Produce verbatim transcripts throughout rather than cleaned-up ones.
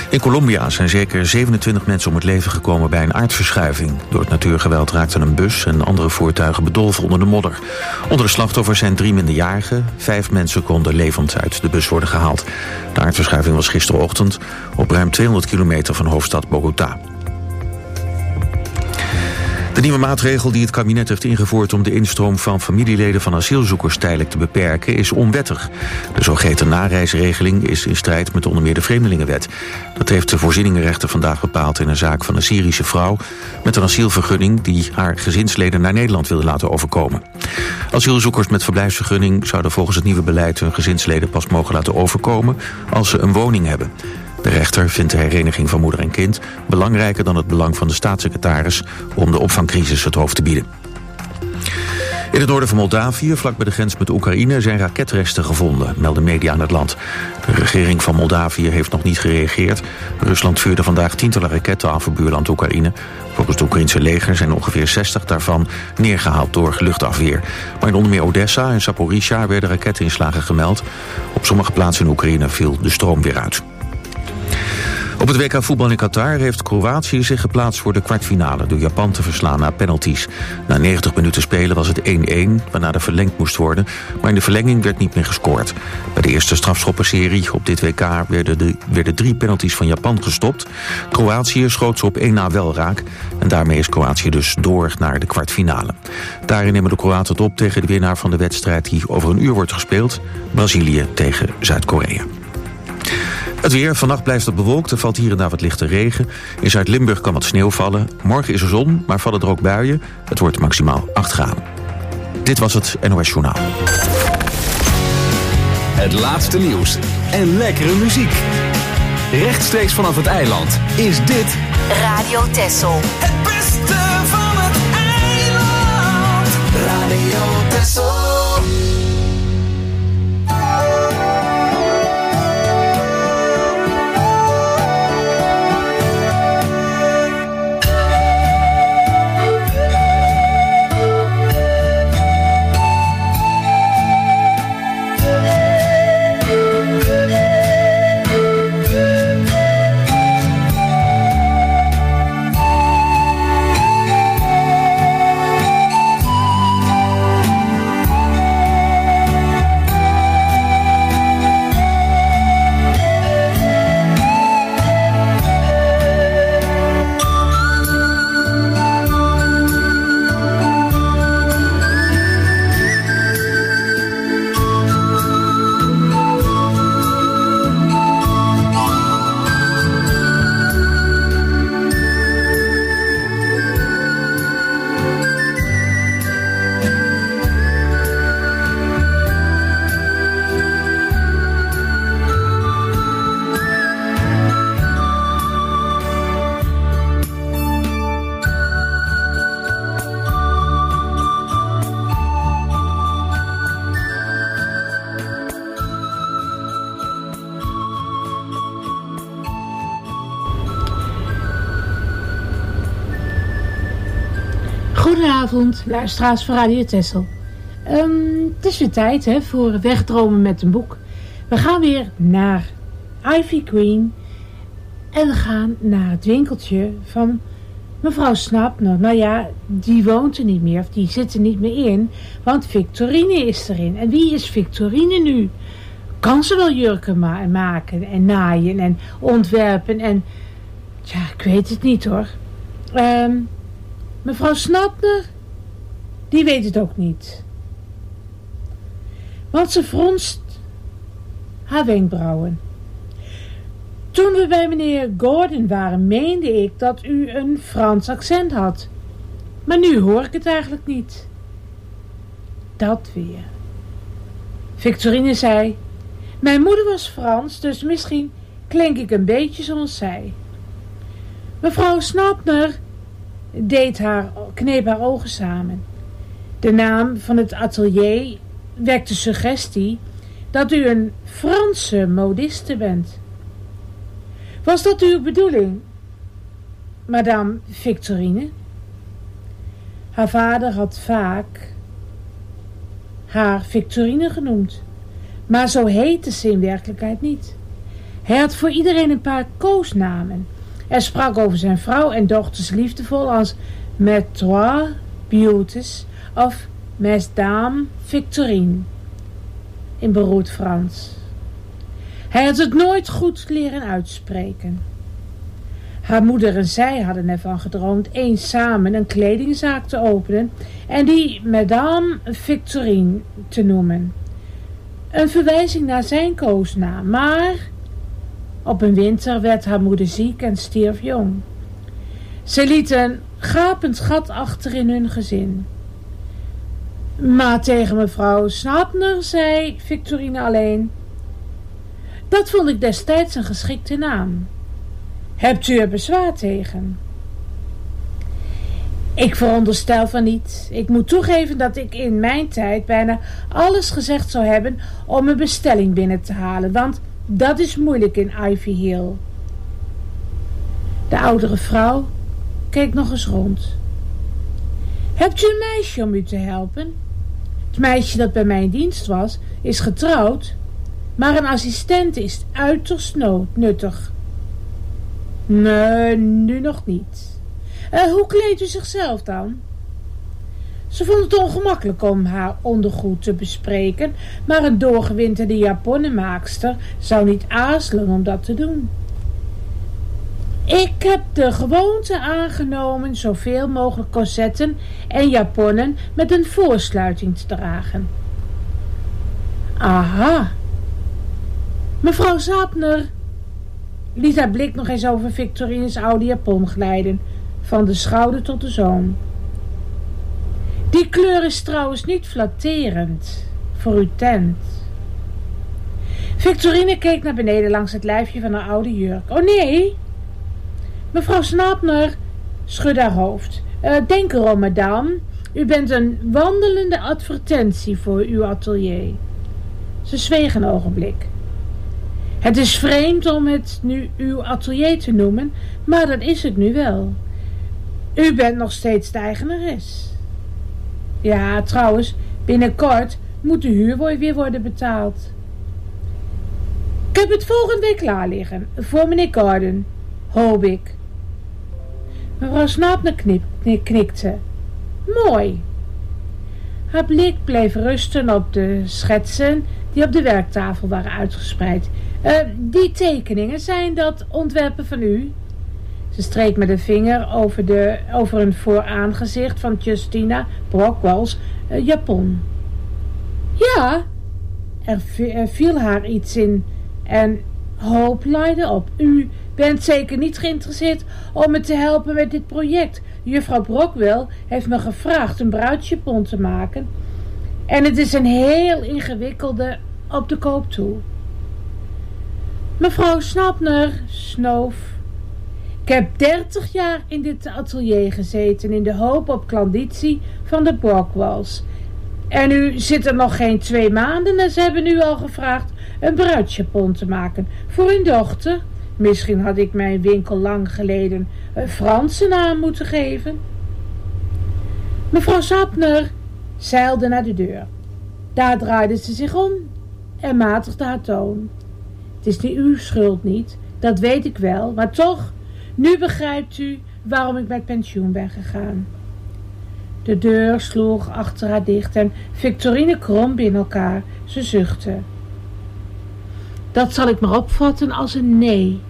In Colombia zijn zeker zevenentwintig mensen om het leven gekomen bij een aardverschuiving. Door het natuurgeweld raakten een bus en andere voertuigen bedolven onder de modder. Onder de slachtoffers zijn drie minderjarigen. Vijf mensen konden levend uit de bus worden gehaald. De aardverschuiving was gisterochtend op ruim tweehonderd kilometer van hoofdstad Bogota. De nieuwe maatregel die het kabinet heeft ingevoerd om de instroom van familieleden van asielzoekers tijdelijk te beperken is onwettig. De zogeheten nareisregeling is in strijd met onder meer de Vreemdelingenwet. Dat heeft de voorzieningenrechter vandaag bepaald in een zaak van een Syrische vrouw met een asielvergunning die haar gezinsleden naar Nederland wilde laten overkomen. Asielzoekers met verblijfsvergunning zouden volgens het nieuwe beleid hun gezinsleden pas mogen laten overkomen als ze een woning hebben. De rechter vindt de hereniging van moeder en kind belangrijker dan het belang van de staatssecretaris om de opvangcrisis het hoofd te bieden. In het noorden van Moldavië, vlak bij de grens met Oekraïne, zijn raketresten gevonden, melden media aan het land. De regering van Moldavië heeft nog niet gereageerd. Rusland vuurde vandaag tientallen raketten af op buurland Oekraïne. Volgens het Oekraïnse leger zijn ongeveer zestig daarvan neergehaald door luchtafweer. Maar in onder meer Odessa en Zaporizhia werden raketinslagen gemeld. Op sommige plaatsen in Oekraïne viel de stroom weer uit. Op het W K voetbal in Qatar heeft Kroatië zich geplaatst voor de kwartfinale door Japan te verslaan na penalties. Na negentig minuten spelen was het één-één, waarna er verlengd moest worden, maar in de verlenging werd niet meer gescoord. Bij de eerste strafschoppenserie op dit W K werden, de, werden drie penalties van Japan gestopt. Kroatië schoot ze op één na wel raak en daarmee is Kroatië dus door naar de kwartfinale. Daarin nemen de Kroaten het op tegen de winnaar van de wedstrijd die over een uur wordt gespeeld, Brazilië tegen Zuid-Korea. Het weer. Vannacht blijft het bewolkt. Er valt hier en daar wat lichte regen. In Zuid-Limburg kan wat sneeuw vallen. Morgen is er zon, maar vallen er ook buien. Het wordt maximaal acht graden. Dit was het N O S Journaal. Het laatste nieuws en lekkere muziek. Rechtstreeks vanaf het eiland is dit Radio Texel. Het beste van het eiland. Radio Texel. Goedenavond, luisteraars van Radio Texel. Um, het is weer tijd hè, voor Wegdromen met een boek. We gaan weer naar Ivy Queen. En we gaan naar het winkeltje van mevrouw Snapner. Nou ja, die woont er niet meer, of die zit er niet meer in. Want Victorine is erin. En wie is Victorine nu? Kan ze wel jurken ma- maken en naaien en ontwerpen en... Tja, ik weet het niet hoor. Um, mevrouw Snapner, die weet het ook niet. Want ze fronst haar wenkbrauwen. Toen we bij meneer Gordon waren, meende ik dat u een Frans accent had. Maar nu hoor ik het eigenlijk niet. Dat weer. Victorine zei, mijn moeder was Frans, dus misschien klink ik een beetje zoals zij. Mevrouw Snapner deed haar, kneep haar ogen samen. De naam van het atelier wekte suggestie dat u een Franse modiste bent. Was dat uw bedoeling, madame Victorine? Haar vader had vaak haar Victorine genoemd, maar zo heette ze in werkelijkheid niet. Hij had voor iedereen een paar koosnamen. Hij sprak over zijn vrouw en dochters liefdevol als Mes trois beautés of Mes dames Victorine in beroerd Frans. Hij had het nooit goed leren uitspreken. Haar moeder en zij hadden ervan gedroomd eens samen een kledingzaak te openen en die Madame Victorine te noemen. Een verwijzing naar zijn koosnaam, maar op een winter werd haar moeder ziek en stierf jong. Ze liet een gapend gat achter in hun gezin. Maar tegen mevrouw Snapner zei Victorine alleen: dat vond ik destijds een geschikte naam. Hebt u er bezwaar tegen? Ik veronderstel van niet. Ik moet toegeven dat ik in mijn tijd bijna alles gezegd zou hebben om een bestelling binnen te halen, want dat is moeilijk in Ivy Hill. De oudere vrouw keek nog eens rond. Hebt u een meisje om u te helpen? Het meisje dat bij mij in dienst was, is getrouwd, maar een assistent is uiterst nuttig. Nee, nu nog niet. Uh, hoe kleedt u zichzelf dan? Ze vond het ongemakkelijk om haar ondergoed te bespreken, maar een doorgewinterde japonnenmaakster zou niet aarzelen om dat te doen. Ik heb de gewoonte aangenomen zoveel mogelijk corsetten en japonnen met een voorsluiting te dragen. Aha. Mevrouw Sapner liet haar blik nog eens over Victorines oude japon glijden, van de schouder tot de zoom. Die kleur is trouwens niet flatterend voor uw tent. Victorine keek naar beneden langs het lijfje van haar oude jurk. Oh nee, mevrouw Snapner schudde haar hoofd. Uh, denk erom, madame, u bent een wandelende advertentie voor uw atelier. Ze zweeg een ogenblik. Het is vreemd om het nu uw atelier te noemen, maar dat is het nu wel. U bent nog steeds de eigenares. Ja, trouwens, binnenkort moet de huur weer worden betaald. Ik heb het volgende week klaar liggen, voor meneer Gordon, hoop ik. Mevrouw Snapner knikte. Mooi. Haar blik bleef rusten op de schetsen die op de werktafel waren uitgespreid. Uh, die tekeningen, zijn dat ontwerpen van u? Ze streek met een vinger over, de, over een vooraangezicht van Justina Brockwell's uh, japon. Ja, er, er viel haar iets in en hoop laaide op. U bent zeker niet geïnteresseerd om me te helpen met dit project. Juffrouw Brockwell heeft me gevraagd een bruidsjapon te maken en het is een heel ingewikkelde op de koop toe. Mevrouw Snapner snoof. Ik heb dertig jaar in dit atelier gezeten in de hoop op klanditie van de Brockwells. En u zit er nog geen twee maanden en ze hebben u al gevraagd een bruidsjapon te maken voor hun dochter. Misschien had ik mijn winkel lang geleden een Franse naam moeten geven. Mevrouw Sapner zeilde naar de deur. Daar draaide ze zich om en matigde haar toon. Het is niet uw schuld niet, dat weet ik wel, maar toch, nu begrijpt u waarom ik met pensioen ben gegaan. De deur sloeg achter haar dicht en Victorine kromp in elkaar. Ze zuchtte. Dat zal ik maar opvatten als een nee.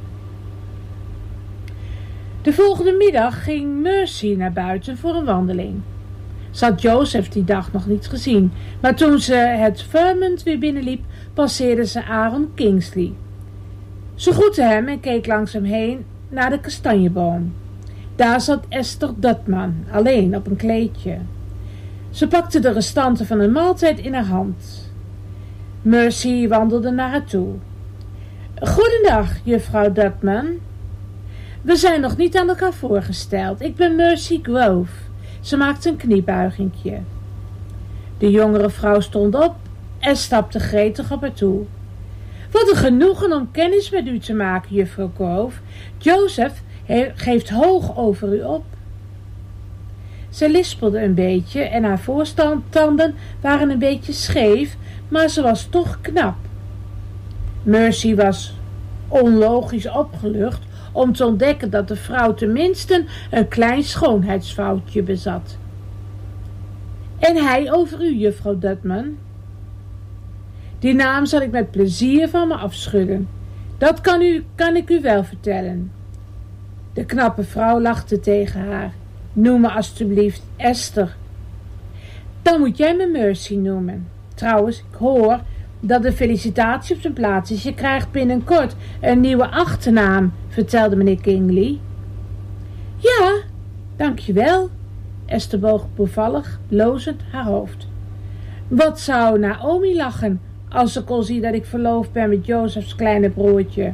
De volgende middag ging Mercy naar buiten voor een wandeling. Ze had Joseph die dag nog niet gezien, maar toen ze het Vermont weer binnenliep, passeerde ze Aaron Kingsley. Ze groette hem en keek langs hem heen naar de kastanjeboom. Daar zat Esther Dutman, alleen op een kleedje. Ze pakte de restanten van een maaltijd in haar hand. Mercy wandelde naar haar toe. Goedendag, juffrouw Dutman. We zijn nog niet aan elkaar voorgesteld. Ik ben Mercy Grove. Ze maakte een kniebuigingje. De jongere vrouw stond op en stapte gretig op haar toe. Wat een genoegen om kennis met u te maken, juffrouw Grove. Joseph geeft hoog over u op. Ze lispelde een beetje en haar voortanden waren een beetje scheef, maar ze was toch knap. Mercy was onlogisch opgelucht om te ontdekken dat de vrouw tenminste een klein schoonheidsfoutje bezat. En hij over u, juffrouw Dutman? Die naam zal ik met plezier van me afschudden. Dat kan, u, kan ik u wel vertellen. De knappe vrouw lachte tegen haar. Noem me alstublieft Esther. Dan moet jij me Mercy noemen. Trouwens, ik hoor dat de felicitatie op zijn plaats is. Je krijgt binnenkort een nieuwe achternaam, vertelde meneer Kingley. Ja, dankjewel. Esther boog bevallig, blozend haar hoofd. Wat zou Naomi lachen als ze kon zien dat ik verloofd ben met Josephs kleine broertje?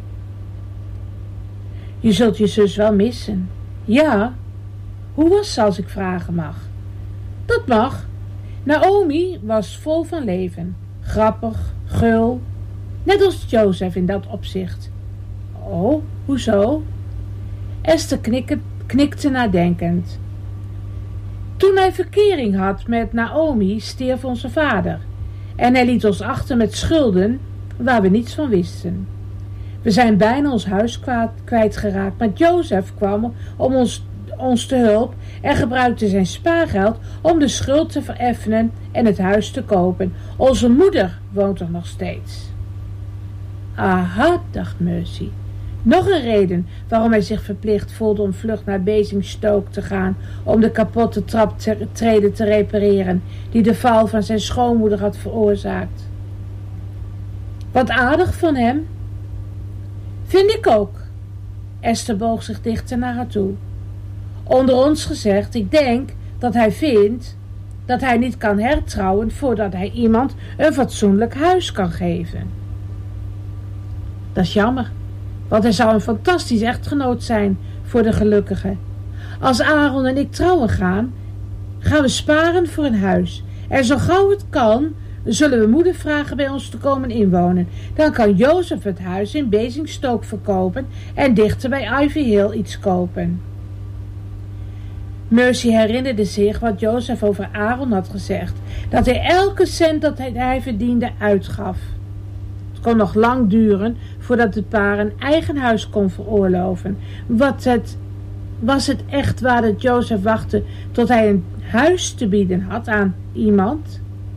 Je zult je zus wel missen. Ja, hoe was ze als ik vragen mag? Dat mag. Naomi was vol van leven, grappig, gul, net als Joseph in dat opzicht. Oh, hoezo? Esther knikte, knikte nadenkend. Toen hij verkering had met Naomi, stierf onze vader en hij liet ons achter met schulden waar we niets van wisten. We zijn bijna ons huis kwijtgeraakt, maar Joseph kwam om ons, ons te hulp en gebruikte zijn spaargeld om de schuld te vereffenen en het huis te kopen. Onze moeder woont er nog steeds. Aha, dacht Mercy. Nog een reden waarom hij zich verplicht voelde om vlug naar Basingstoke te gaan om de kapotte traptreden te repareren die de val van zijn schoonmoeder had veroorzaakt. Wat aardig van hem. Vind ik ook. Esther boog zich dichter naar haar toe. Onder ons gezegd, ik denk dat hij vindt dat hij niet kan hertrouwen voordat hij iemand een fatsoenlijk huis kan geven. Dat is jammer, want hij zou een fantastisch echtgenoot zijn voor de gelukkige. Als Aaron en ik trouwen gaan, gaan we sparen voor een huis. En zo gauw het kan, zullen we moeder vragen bij ons te komen inwonen. Dan kan Joseph het huis in Basingstoke verkopen en dichter bij Ivy Hill iets kopen. Mercy herinnerde zich wat Joseph over Aaron had gezegd, dat hij elke cent dat hij, hij verdiende uitgaf. Het kon nog lang duren voordat het paar een eigen huis kon veroorloven. Wat het, was het echt waar dat Joseph wachtte tot hij een huis te bieden had aan iemand?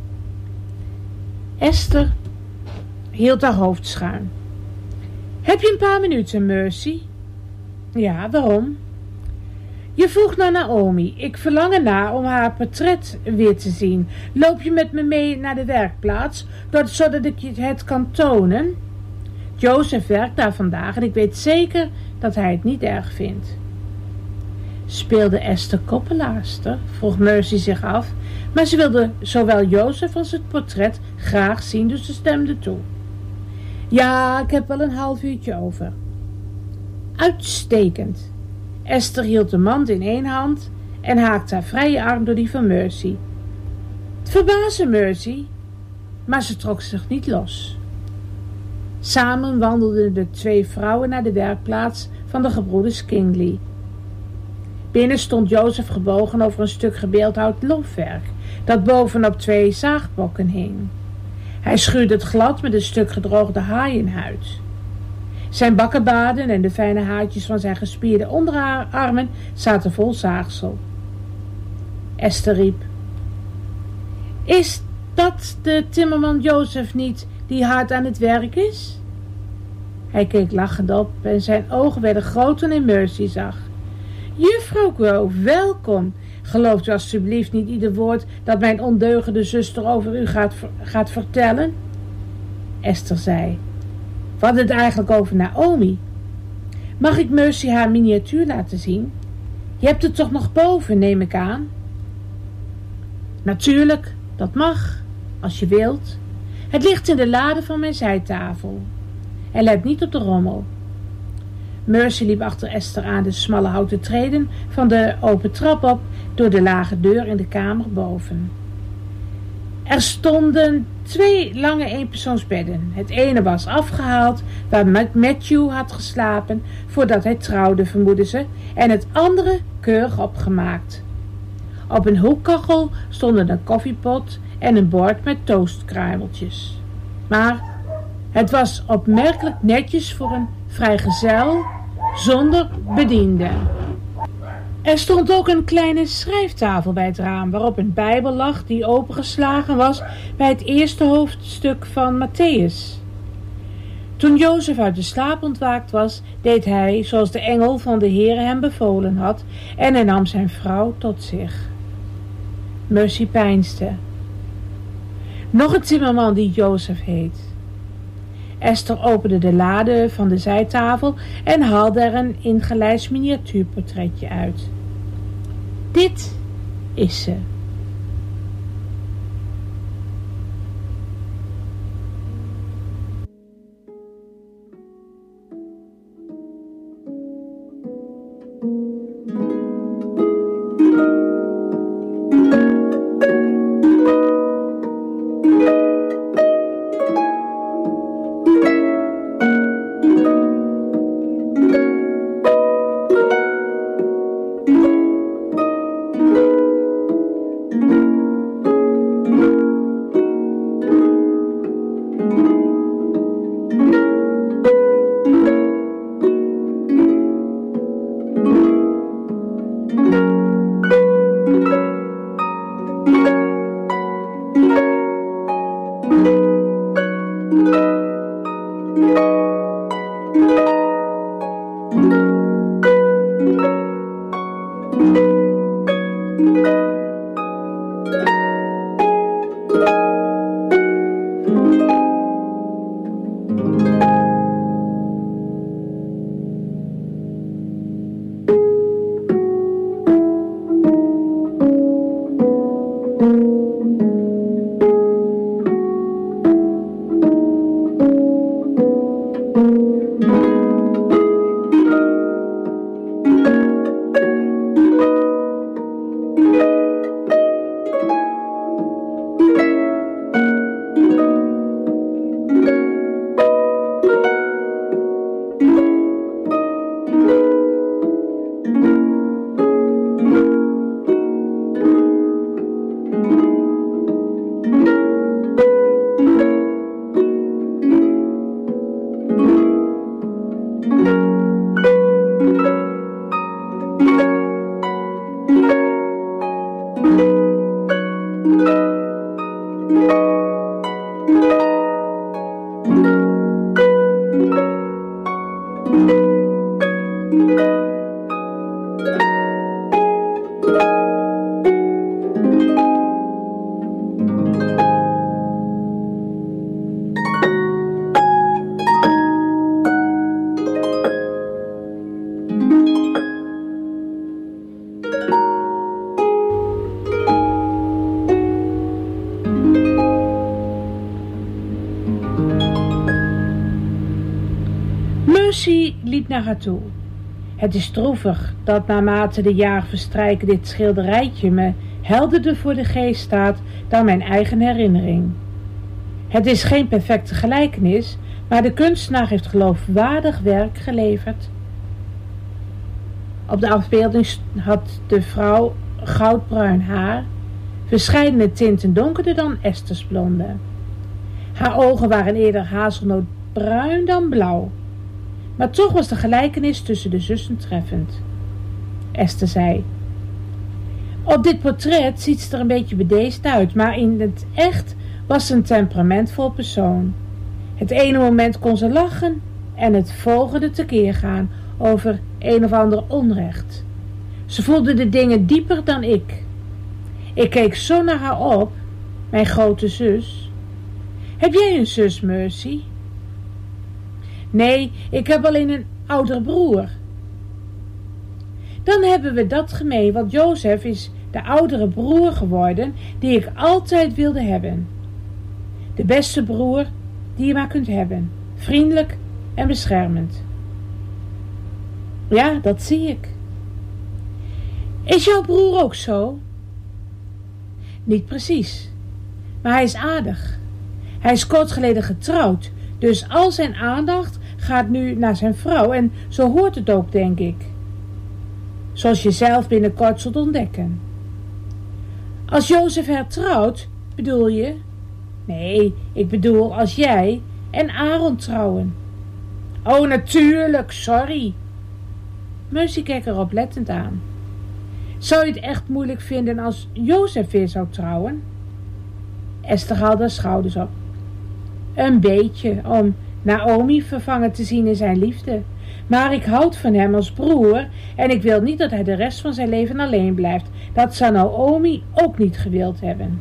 Esther hield haar hoofd schuin. Heb je een paar minuten, Mercy? Ja, waarom? Je vroeg naar Naomi. Ik verlang ernaar om haar portret weer te zien. Loop je met me mee naar de werkplaats, zodat ik je het kan tonen? Joseph werkt daar vandaag en ik weet zeker dat hij het niet erg vindt. Speelde Esther koppelaarster? Vroeg Mercy zich af, maar ze wilde zowel Joseph als het portret graag zien, dus ze stemde toe. Ja, ik heb wel een half uurtje over. Uitstekend. Esther hield de mand in één hand en haakte haar vrije arm door die van Mercy. Het verbaasde Mercy, maar ze trok zich niet los. Samen wandelden de twee vrouwen naar de werkplaats van de gebroeders Kingley. Binnen stond Joseph gebogen over een stuk gebeeldhouwd lofwerk dat bovenop twee zaagbokken hing. Hij schuurde het glad met een stuk gedroogde haaienhuid. Zijn bakkenbaarden en de fijne haartjes van zijn gespierde onderarmen zaten vol zaagsel. Esther riep: Is dat de timmerman Joseph niet die hard aan het werk is? Hij keek lachend op en zijn ogen werden groot toen hij Mercy zag. Juffrouw Grove, welkom. Gelooft u alstublieft niet ieder woord dat mijn ondeugende zuster over u gaat, gaat vertellen? Esther zei: We hadden het eigenlijk over Naomi. Mag ik Mercy haar miniatuur laten zien? Je hebt het toch nog boven, neem ik aan? Natuurlijk, dat mag, als je wilt. Het ligt in de lade van mijn zijtafel. En let niet op de rommel. Mercy liep achter Esther aan de smalle houten treden van de open trap op door de lage deur in de kamer boven. Er stonden twee lange eenpersoonsbedden. Het ene was afgehaald, waar Matthew had geslapen voordat hij trouwde, vermoedden ze, en het andere keurig opgemaakt. Op een hoekkachel stonden een koffiepot en een bord met toastkruimeltjes. Maar het was opmerkelijk netjes voor een vrijgezel, zonder bediende. Er stond ook een kleine schrijftafel bij het raam, waarop een bijbel lag die opengeslagen was bij het eerste hoofdstuk van Matthäus. Toen Jozef uit de slaap ontwaakt was, deed hij zoals de engel van de Heere hem bevolen had, en hij nam zijn vrouw tot zich. Mercy peinsde. Nog een timmerman die Jozef heet. Esther opende de lade van de zijtafel en haalde er een ingelijst miniatuurportretje uit. Dit is ze. Mercy liep naar haar toe. Het is droevig dat naarmate de jaren verstrijken dit schilderijtje me helderder voor de geest staat dan mijn eigen herinnering. Het is geen perfecte gelijkenis, maar de kunstenaar heeft geloofwaardig werk geleverd. Op de afbeelding had de vrouw goudbruin haar, verscheidene tinten donkerder dan Esther's blonde. Haar ogen waren eerder hazelnootbruin dan blauw. Maar toch was de gelijkenis tussen de zussen treffend. Esther zei: op dit portret ziet ze er een beetje bedeesd uit, maar in het echt was ze een temperamentvol persoon. Het ene moment kon ze lachen en het volgende tekeer gaan over een of ander onrecht. Ze voelde de dingen dieper dan ik. Ik keek zo naar haar op, mijn grote zus. Heb jij een zus, Mercy? Nee, ik heb alleen een oudere broer. Dan hebben we dat gemeen, want Jozef is de oudere broer geworden die ik altijd wilde hebben. De beste broer die je maar kunt hebben. Vriendelijk en beschermend. Ja, dat zie ik. Is jouw broer ook zo? Niet precies, maar hij is aardig. Hij is kort geleden getrouwd, dus al zijn aandacht gaat nu naar zijn vrouw en zo hoort het ook, denk ik. Zoals je zelf binnenkort zult ontdekken. Als Jozef hertrouwt, bedoel je? Nee, ik bedoel als jij en Aaron trouwen. Oh, natuurlijk, sorry. Mercy keek er oplettend aan. Zou je het echt moeilijk vinden als Jozef weer zou trouwen? Esther haalde haar schouders op. Een beetje, om Naomi vervangen te zien in zijn liefde. Maar ik houd van hem als broer en ik wil niet dat hij de rest van zijn leven alleen blijft. Dat zou Naomi ook niet gewild hebben.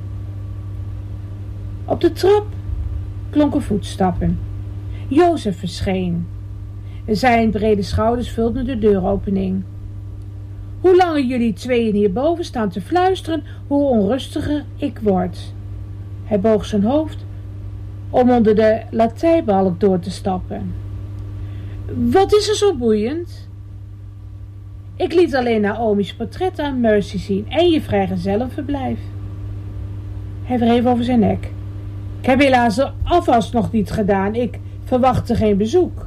Op de trap klonken voetstappen. Jozef verscheen. Zijn brede schouders vulden de deuropening. Hoe langer jullie tweeën hierboven staan te fluisteren, hoe onrustiger ik word. Hij boog zijn hoofd om onder de latijnbalk door te stappen. Wat is er zo boeiend? Ik liet alleen Naomi's portret aan Mercy zien en je vrijgezellenverblijf. Hij wreef over zijn nek. Ik heb helaas de afwas nog niet gedaan. Ik verwachtte geen bezoek.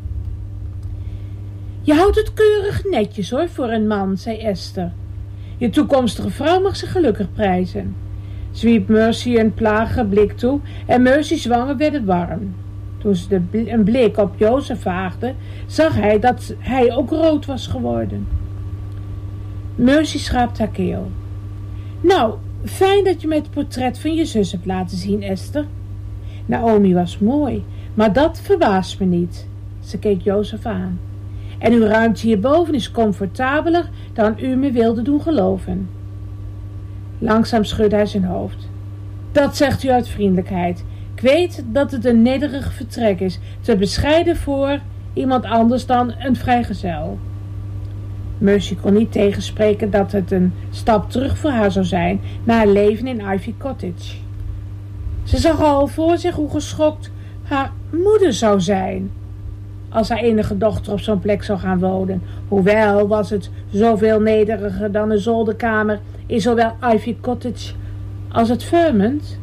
Je houdt het keurig netjes hoor voor een man, zei Esther. Je toekomstige vrouw mag zich gelukkig prijzen. Ze wierp Mercy een plagige blik toe en Mercy's wangen werden warm. Toen ze de bl- een blik op Jozef vaagde, zag hij dat hij ook rood was geworden. Mercy schraapte haar keel. Nou, fijn dat je me het portret van je zus hebt laten zien, Esther. Naomi was mooi, maar dat verbaast me niet. Ze keek Jozef aan. En uw ruimte hierboven is comfortabeler dan u me wilde doen geloven. Langzaam schudde hij zijn hoofd. Dat zegt u uit vriendelijkheid. Ik weet dat het een nederig vertrek is, te bescheiden voor iemand anders dan een vrijgezel. Mercy kon niet tegenspreken dat het een stap terug voor haar zou zijn naar haar leven in Ivy Cottage. Ze zag al voor zich hoe geschokt haar moeder zou zijn als haar enige dochter op zo'n plek zou gaan wonen. Hoewel was het zoveel nederiger dan een zolderkamer in zowel Ivy Cottage als het Vermont.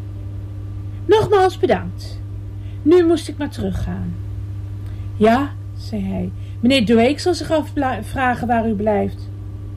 Nogmaals bedankt. Nu moest ik maar teruggaan. Ja, zei hij. Meneer Drake zal zich afvragen waar u blijft.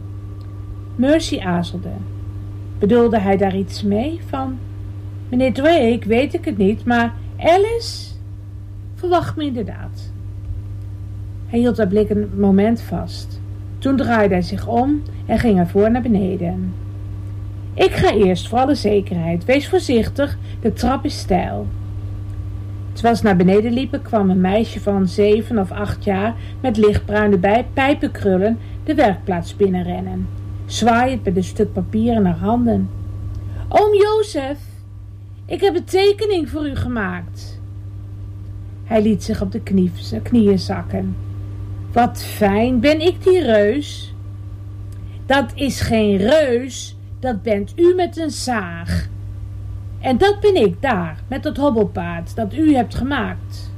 Mercy aarzelde. Bedoelde hij daar iets mee? Van, meneer Drake, weet ik het niet, maar Alice verwacht me inderdaad. Hij hield haar blik een moment vast. Toen draaide hij zich om en ging ervoor naar beneden. Ik ga eerst, voor alle zekerheid. Wees voorzichtig, de trap is steil. Terwijl ze naar beneden liepen, kwam een meisje van zeven of acht jaar met lichtbruine bij pijpenkrullen de werkplaats binnenrennen, zwaaiend met een stuk papier in haar handen. Oom Jozef, ik heb een tekening voor u gemaakt. Hij liet zich op de knie, knieën zakken. Wat fijn, ben ik die reus? Dat is geen reus, dat bent u met een zaag. En dat ben ik daar, met dat hobbelpaard dat u hebt gemaakt.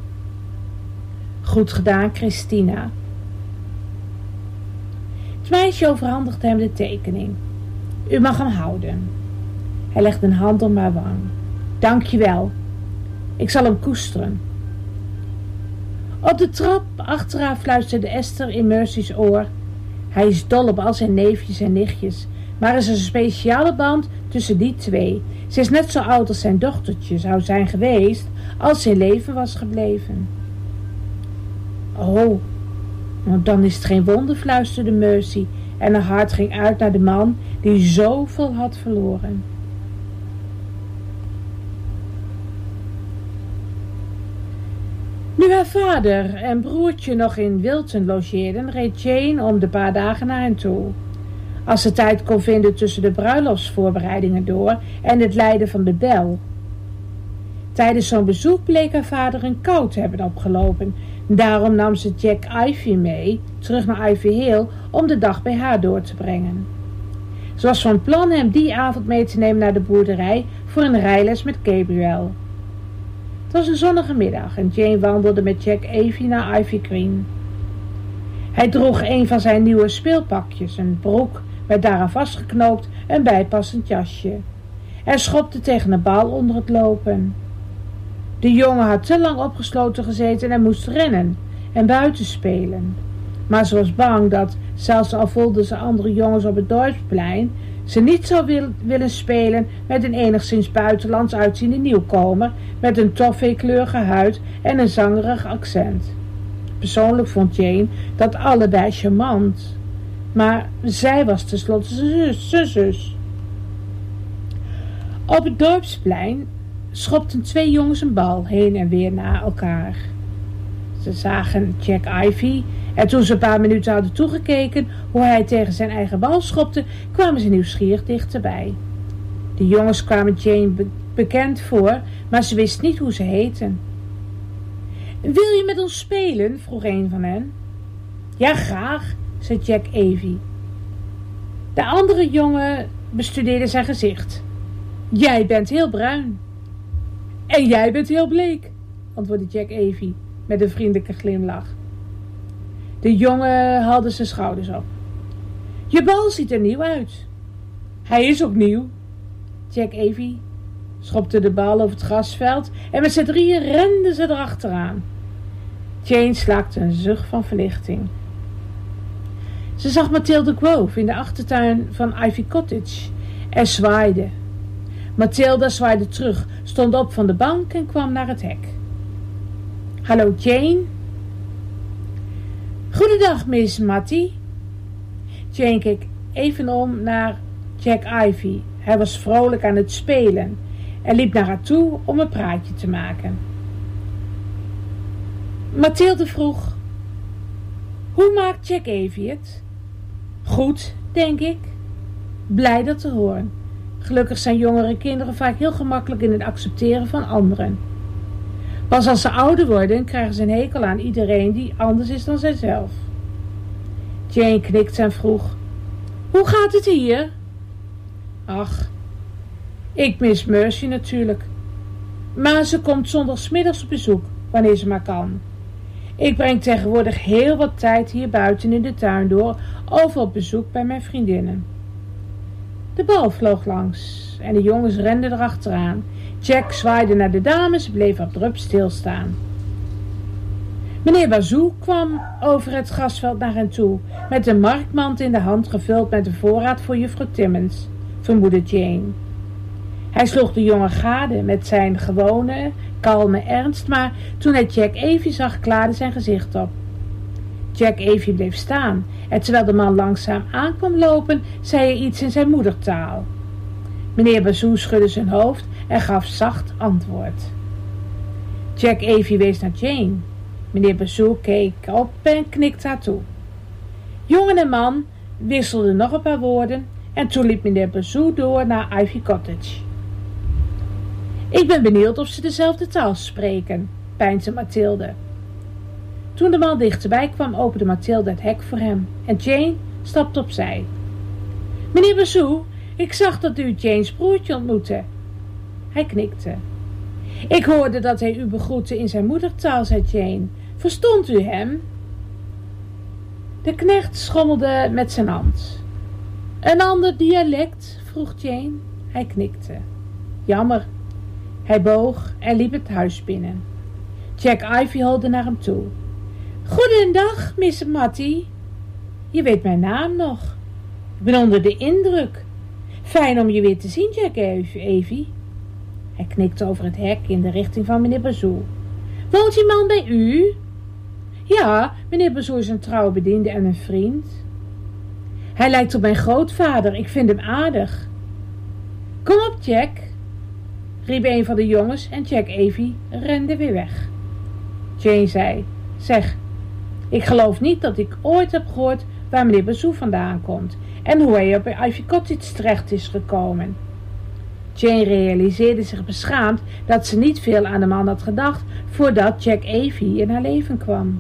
Goed gedaan, Christina. Het meisje overhandigde hem de tekening. U mag hem houden. Hij legde een hand om haar wang. Dank je wel. Ik zal hem koesteren. Op de trap achter haar fluisterde Esther in Mercy's oor. Hij is dol op al zijn neefjes en nichtjes, maar er is een speciale band tussen die twee. Ze is net zo oud als zijn dochtertje zou zijn geweest als ze in leven was gebleven. Oh, dan is het geen wonder, fluisterde Mercy en haar hart ging uit naar de man die zoveel had verloren. Nu haar vader en broertje nog in Wilton logeerden, reed Jane om de paar dagen naar hen toe. Als ze tijd kon vinden tussen de bruiloftsvoorbereidingen door en het leiden van de bel. Tijdens zo'n bezoek bleek haar vader een kou te hebben opgelopen. Daarom nam ze Jack Ivy mee, terug naar Ivy Hill, om de dag bij haar door te brengen. Ze was van plan hem die avond mee te nemen naar de boerderij voor een rijles met Gabriel. Het was een zonnige middag en Jane wandelde met Jack Ivy naar Ivy Green. Hij droeg een van zijn nieuwe speelpakjes, een broek met daaraan vastgeknoopt een bijpassend jasje. Hij schopte tegen een bal onder het lopen. De jongen had te lang opgesloten gezeten en moest rennen en buiten spelen. Maar ze was bang dat, zelfs al voelden ze andere jongens op het dorpsplein, ze niet zou wil, willen spelen met een enigszins buitenlands uitziende nieuwkomer met een toffeekleurige huid en een zangerig accent. Persoonlijk vond Jane dat allebei charmant. Maar zij was tenslotte zijn zus, zijn zus. Op het dorpsplein schopten twee jongens een bal heen en weer naar elkaar. Ze zagen Jack Ivy en toen ze een paar minuten hadden toegekeken hoe hij tegen zijn eigen bal schopte, kwamen ze nieuwsgierig dichterbij. De jongens kwamen Jane be- bekend voor, maar ze wist niet hoe ze heten. Wil je met ons spelen? Vroeg een van hen. Ja, graag, zei Jack Ivy. De andere jongen bestudeerde zijn gezicht. Jij bent heel bruin. En jij bent heel bleek, antwoordde Jack Ivy met een vriendelijke glimlach. De jongen haalde zijn schouders op. Je bal ziet er nieuw uit. Hij is ook nieuw. Jack Ivy schopte de bal over het grasveld en met z'n drieën renden ze erachteraan. Jane slaakte een zucht van verlichting. Ze zag Mathilde Grove in de achtertuin van Ivy Cottage en zwaaide. Mathilde zwaaide terug, stond op van de bank en kwam naar het hek. Hallo Jane. Goedendag, Miss Mattie. Jane keek even om naar Jack Ivy. Hij was vrolijk aan het spelen en liep naar haar toe om een praatje te maken. Mathilde vroeg: hoe maakt Jack Ivy het? Goed, denk ik. Blij dat te horen. Gelukkig zijn jongere kinderen vaak heel gemakkelijk in het accepteren van anderen. Pas als ze ouder worden, krijgen ze een hekel aan iedereen die anders is dan zijzelf. Jane knikte en vroeg: hoe gaat het hier? Ach, ik mis Mercy natuurlijk. Maar ze komt zondagsmiddags op bezoek, wanneer ze maar kan. Ik breng tegenwoordig heel wat tijd hier buiten in de tuin door, of op bezoek bij mijn vriendinnen. De bal vloog langs en de jongens renden erachteraan. Jack zwaaide naar de dames en bleef abrupt stilstaan. Meneer Bazou kwam over het grasveld naar hen toe, met een marktmand in de hand gevuld met een voorraad voor juffrouw Timmins, vermoedde Jane. Hij sloeg de jongen gade met zijn gewone, kalme ernst, maar toen hij Jack Ivy zag, klaarde zijn gezicht op. Jack Ivy bleef staan en terwijl de man langzaam aankwam lopen, zei hij iets in zijn moedertaal. Meneer Bazou schudde zijn hoofd en gaf zacht antwoord. Jack Ivy wees naar Jane. Meneer Bazou keek op en knikte haar toe. Jongen en man wisselden nog een paar woorden en toen liep meneer Bazou door naar Ivy Cottage. Ik ben benieuwd of ze dezelfde taal spreken, peinsde Mathilde. Toen de man dichterbij kwam, opende Mathilde het hek voor hem en Jane stapte opzij. Meneer Bazou, ik zag dat u Jane's broertje ontmoette. Hij knikte. Ik hoorde dat hij u begroette in zijn moedertaal, zei Jane. Verstond u hem? De knecht schommelde met zijn hand. Een ander dialect? Vroeg Jane. Hij knikte. Jammer. Hij boog en liep het huis binnen. Jack Ivy holde naar hem toe. Goedendag, Miss Mattie. Je weet mijn naam nog. Ik ben onder de indruk. Fijn om je weer te zien, Jack Ivy. Hij knikte over het hek in de richting van meneer Bazou. Woont die man bij u? Ja, meneer Bazou is een trouwe bediende en een vriend. Hij lijkt op mijn grootvader. Ik vind hem aardig. Kom op, Jack, riep een van de jongens en Jack Ivy rende weer weg. Jane zei: zeg, ik geloof niet dat ik ooit heb gehoord waar meneer Bazou vandaan komt en hoe hij op Ivy Cottage terecht is gekomen. Jane realiseerde zich beschaamd dat ze niet veel aan de man had gedacht voordat Jack Ivy in haar leven kwam.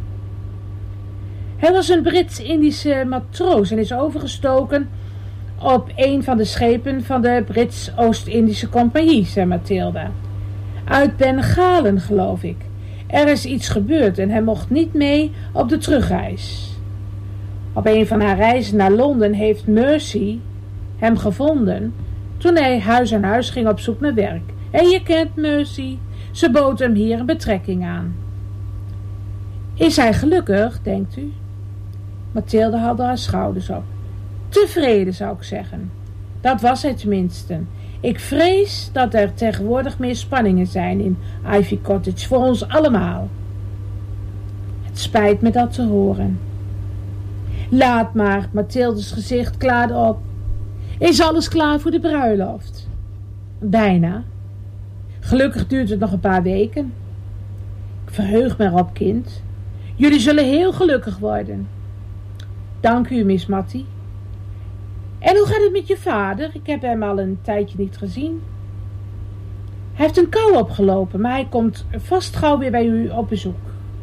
Hij was een Brits-Indische matroos en is overgestoken op een van de schepen van de Brits-Oost-Indische Compagnie, zei Mathilda. Uit Bengalen, geloof ik. Er is iets gebeurd en hij mocht niet mee op de terugreis. Op een van haar reizen naar Londen heeft Mercy hem gevonden toen hij huis aan huis ging op zoek naar werk. En je kent Mercy. Ze bood hem hier een betrekking aan. Is hij gelukkig, denkt u? Mathilde haalde haar schouders op. Tevreden, zou ik zeggen. Dat was hij tenminste. Ik vrees dat er tegenwoordig meer spanningen zijn in Ivy Cottage voor ons allemaal. Het spijt me dat te horen. Laat maar, Mathildes gezicht klaarde op. Is alles klaar voor de bruiloft? Bijna. Gelukkig duurt het nog een paar weken. Ik verheug me erop, kind. Jullie zullen heel gelukkig worden. Dank u, Miss Mattie. En hoe gaat het met je vader? Ik heb hem al een tijdje niet gezien. Hij heeft een kou opgelopen, maar hij komt vast gauw weer bij u op bezoek.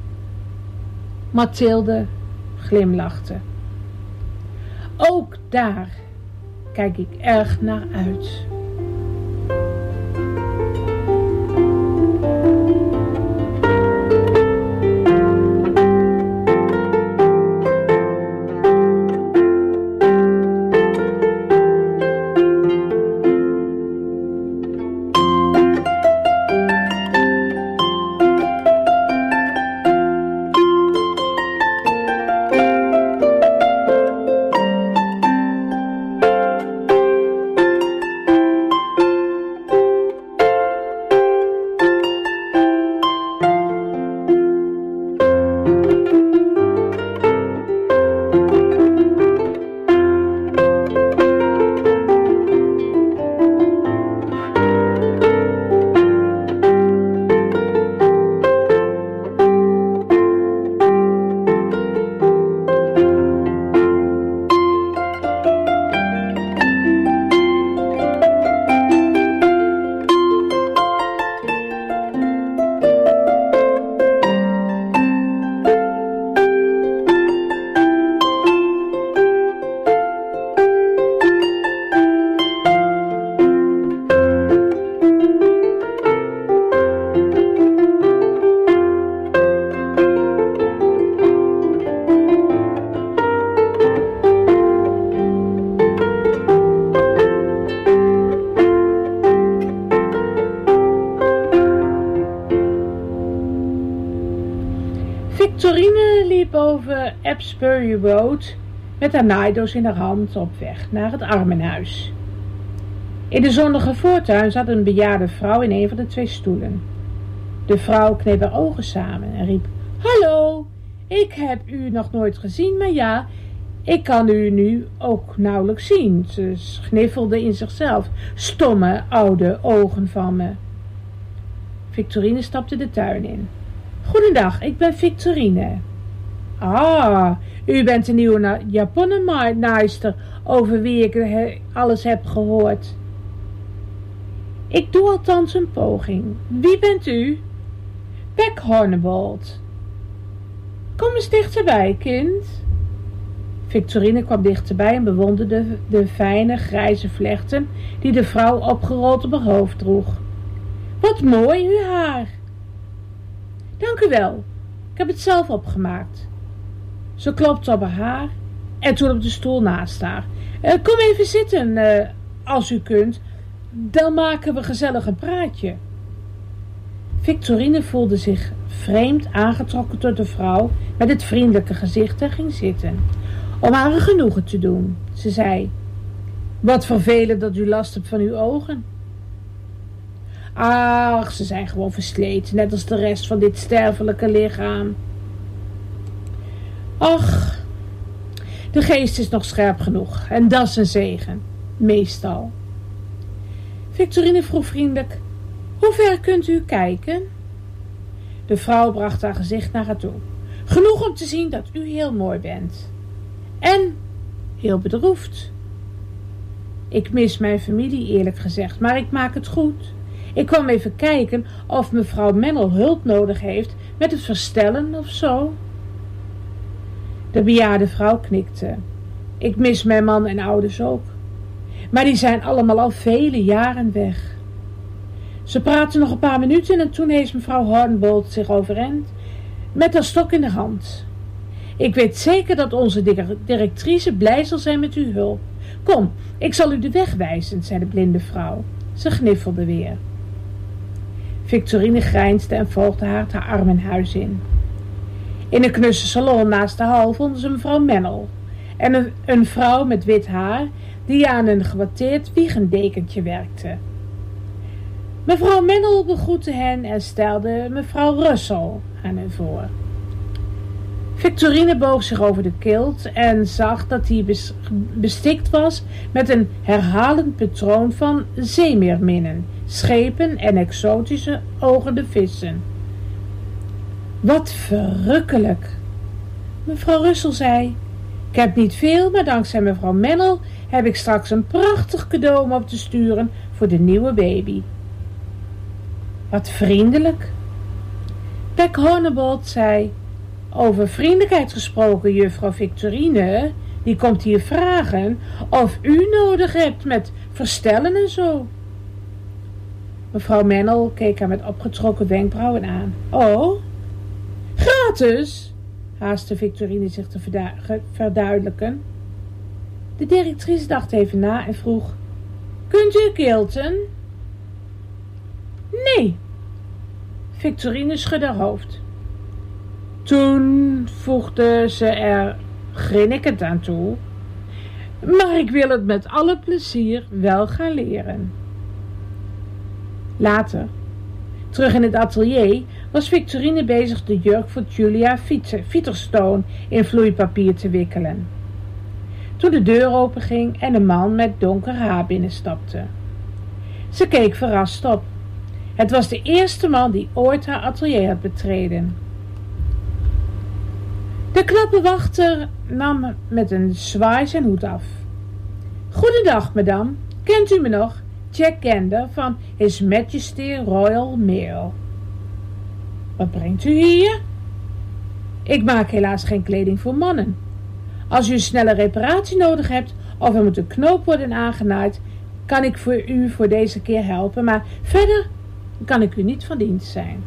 Mathilde glimlachte. Ook daar kijk ik erg naar uit. Victorine liep over Absbury Road met haar naaidoos in haar hand op weg naar het armenhuis. In de zonnige voortuin zat een bejaarde vrouw in een van de twee stoelen. De vrouw kneep haar ogen samen en riep: Hallo, ik heb u nog nooit gezien, maar ja, ik kan u nu ook nauwelijks zien. Ze gniffelde in zichzelf. Stomme, oude ogen van me. Victorine stapte de tuin in. Goedendag, ik ben Victorine. Ah, u bent de nieuwe japonnennaaister over wie ik he- alles heb gehoord. Ik doe althans een poging. Wie bent u? Beck Hornebold. Kom eens dichterbij, kind. Victorine kwam dichterbij en bewonderde de, de fijne grijze vlechten die de vrouw opgerold op haar hoofd droeg. Wat mooi uw haar. Dank u wel, ik heb het zelf opgemaakt. Ze klopte op haar haar en toen op de stoel naast haar. Uh, kom even zitten, uh, als u kunt, dan maken we gezellig een praatje. Victorine voelde zich vreemd aangetrokken tot de vrouw met het vriendelijke gezicht en ging zitten, om haar een genoegen te doen. Ze zei: Wat vervelend dat u last hebt van uw ogen. Ach, ze zijn gewoon versleten, net als de rest van dit sterfelijke lichaam. Ach, de geest is nog scherp genoeg en dat is een zegen, meestal. Victorine vroeg vriendelijk: Hoe ver kunt u kijken? De vrouw bracht haar gezicht naar haar toe. Genoeg om te zien dat u heel mooi bent. En heel bedroefd. Ik mis mijn familie, eerlijk gezegd, maar ik maak het goed. Ik kwam even kijken of mevrouw Mennel hulp nodig heeft met het verstellen of zo. De bejaarde vrouw knikte. Ik mis mijn man en ouders ook. Maar die zijn allemaal al vele jaren weg. Ze praten nog een paar minuten en toen hees mevrouw Hornebold zich overeind met haar stok in de hand. Ik weet zeker dat onze directrice blij zal zijn met uw hulp. Kom, ik zal u de weg wijzen, zei de blinde vrouw. Ze gniffelde weer. Victorine grijnsde en volgde haar het haar armenhuis in. In een knusse salon naast de hal vonden ze mevrouw Mennel en een, een vrouw met wit haar die aan een gewatteerd wiegendekentje werkte. Mevrouw Mennel begroette hen en stelde mevrouw Russell aan hen voor. Victorine boog zich over de kilt en zag dat hij bes- bestikt was met een herhalend patroon van zeemeerminnen, schepen en exotische ogende vissen. Wat verrukkelijk! Mevrouw Russell zei, ik heb niet veel, maar dankzij mevrouw Mennel heb ik straks een prachtig cadeau om op te sturen voor de nieuwe baby. Wat vriendelijk! Beck Hornebold zei, over vriendelijkheid gesproken, juffrouw Victorine, die komt hier vragen of u nodig hebt met verstellen en zo. Mevrouw Mennel keek haar met opgetrokken wenkbrauwen aan. Oh, gratis, haastte Victorine zich te verdu- verduidelijken. De directrice dacht even na en vroeg, kunt u Gilton? Nee. Victorine schudde haar hoofd. Toen voegde ze er grinnikend aan toe, maar ik wil het met alle plezier wel gaan leren. Later, terug in het atelier, was Victorine bezig de jurk voor Julia Featherstone in vloeipapier te wikkelen. Toen de deur openging en een man met donker haar binnenstapte. Ze keek verrast op. Het was de eerste man die ooit haar atelier had betreden. De knappe wachter nam met een zwaai zijn hoed af. Goedendag, madame. Kent u me nog? Jack Gander van His Majesty Royal Mail. Wat brengt u hier? Ik maak helaas geen kleding voor mannen. Als u een snelle reparatie nodig hebt of er moet een knoop worden aangenaaid, kan ik voor u voor deze keer helpen, maar verder kan ik u niet van dienst zijn.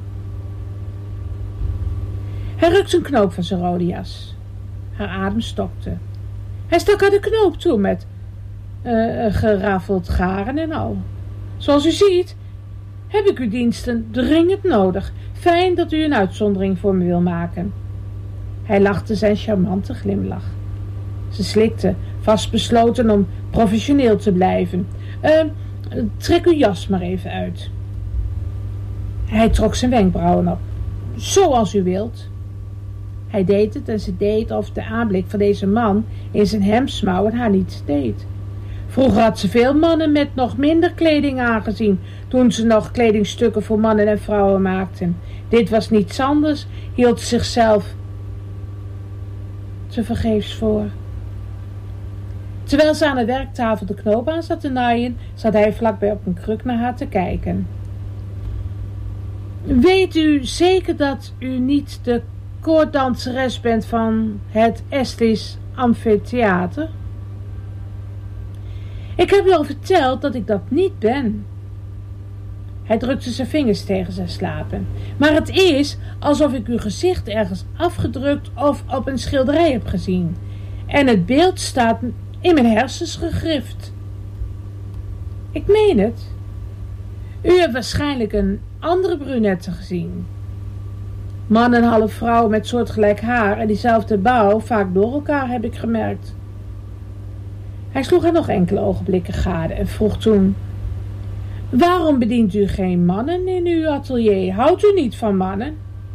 Hij rukte een knoop van zijn rode jas. Haar adem stokte. Hij stak haar de knoop toe met uh, geraffeld garen en al. Zoals u ziet, heb ik uw diensten dringend nodig. Fijn dat u een uitzondering voor me wil maken. Hij lachte zijn charmante glimlach. Ze slikte, vastbesloten om professioneel te blijven. Uh, trek uw jas maar even uit. Hij trok zijn wenkbrauwen op. Zoals u wilt. Hij deed het en ze deed of de aanblik van deze man in zijn hemdsmouwen haar niets deed. Vroeger had ze veel mannen met nog minder kleding aangezien, toen ze nog kledingstukken voor mannen en vrouwen maakten. Dit was niets anders, hield zichzelf te vergeefs voor. Terwijl ze aan de werktafel de knoop aan zat te naaien, zat hij vlakbij op een kruk naar haar te kijken. Weet u zeker dat u niet de koorddanseres bent van het Estes Amphitheater? Ik heb u al verteld dat ik dat niet ben. Hij drukte zijn vingers tegen zijn slapen. Maar het is alsof ik uw gezicht ergens afgedrukt of op een schilderij heb gezien. En het beeld staat in mijn hersens gegrift. Ik meen het. U hebt waarschijnlijk een andere brunette gezien. Man en half vrouw met soortgelijk haar en diezelfde bouw, vaak door elkaar, heb ik gemerkt. Hij sloeg haar nog enkele ogenblikken gade en vroeg toen: waarom bedient u geen mannen in uw atelier? Houdt u niet van mannen?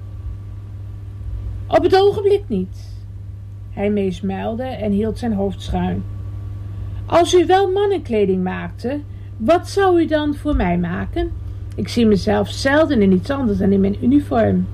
Op het ogenblik niet. Hij meesmuilde en hield zijn hoofd schuin. Als u wel mannenkleding maakte, wat zou u dan voor mij maken? Ik zie mezelf zelden in iets anders dan in mijn uniform.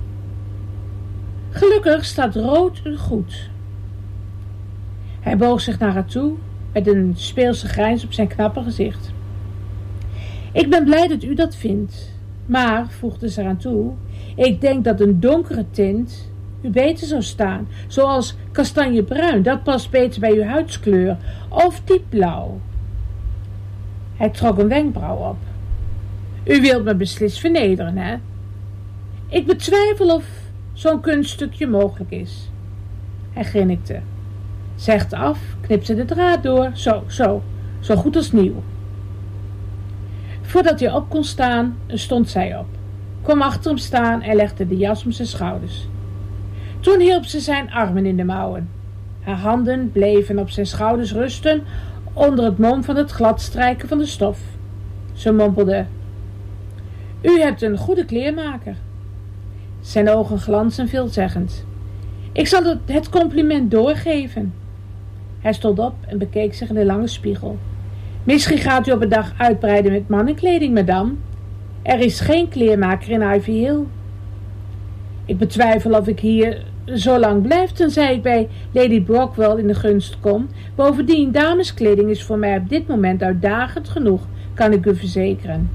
Gelukkig staat rood u goed. Hij boog zich naar haar toe met een speelse grijns op zijn knappe gezicht. Ik ben blij dat u dat vindt, maar, voegde ze eraan toe, ik denk dat een donkere tint u beter zou staan, zoals kastanjebruin, dat past beter bij uw huidskleur, of diepblauw. Hij trok een wenkbrauw op. U wilt me beslist vernederen, hè? Ik betwijfel of zo'n kunststukje mogelijk is. Hij grinnikte. Zegde af, knipte de draad door, zo, zo, zo goed als nieuw. Voordat hij op kon staan, stond zij op, kwam achter hem staan en legde de jas om zijn schouders. Toen hielp ze zijn armen in de mouwen. Haar handen bleven op zijn schouders rusten onder het mom van het gladstrijken van de stof. Ze mompelde: u hebt een goede kleermaker. Zijn ogen glansden veelzeggend. Ik zal het, het compliment doorgeven. Hij stond op en bekeek zich in de lange spiegel. Misschien gaat u op een dag uitbreiden met mannenkleding, madame. Er is geen kleermaker in Ivy Hill. Ik betwijfel of ik hier zo lang blijf, tenzij ik bij Lady Brockwell in de gunst kom. Bovendien, dameskleding is voor mij op dit moment uitdagend genoeg, kan ik u verzekeren.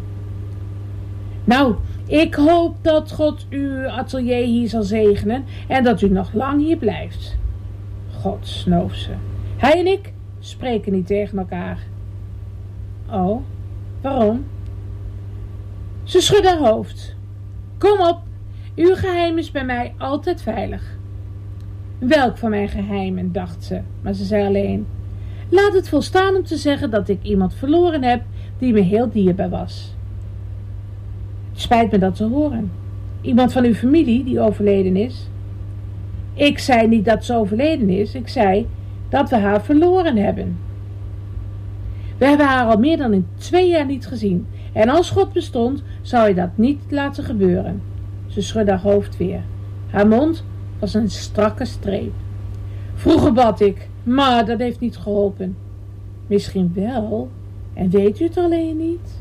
Nou, ik hoop dat God uw atelier hier zal zegenen en dat u nog lang hier blijft. God, snoof ze. Hij en ik spreken niet tegen elkaar. Oh, waarom? Ze schudde haar hoofd. Kom op, uw geheim is bij mij altijd veilig. Welk van mijn geheimen, dacht ze, maar ze zei alleen: laat het volstaan om te zeggen dat ik iemand verloren heb die me heel dierbaar was. Het spijt me dat te horen. Iemand van uw familie die overleden is? Ik zei niet dat ze overleden is, ik zei dat we haar verloren hebben. We hebben haar al meer dan in twee jaar niet gezien. En als God bestond, zou hij dat niet laten gebeuren. Ze schudde haar hoofd weer. Haar mond was een strakke streep. Vroeger bad ik, maar dat heeft niet geholpen. Misschien wel, en weet u het alleen niet?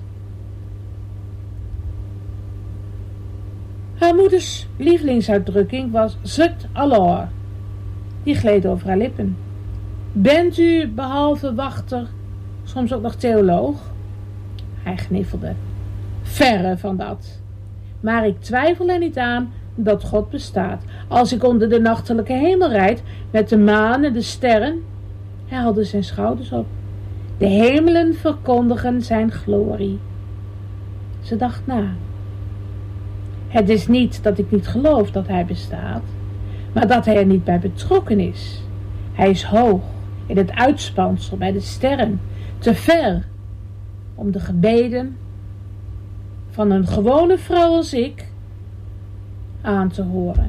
Haar moeders lievelingsuitdrukking was zut alors. Die gleed over haar lippen. Bent u, behalve wachter, soms ook nog theoloog? Hij gniffelde. Verre van dat. Maar ik twijfel er niet aan dat God bestaat. Als ik onder de nachtelijke hemel rijd met de maan en de sterren. Hij haalde zijn schouders op. De hemelen verkondigen zijn glorie. Ze dacht na. Het is niet dat ik niet geloof dat hij bestaat, maar dat hij er niet bij betrokken is. Hij is hoog in het uitspansel bij de sterren, te ver om de gebeden van een gewone vrouw als ik aan te horen.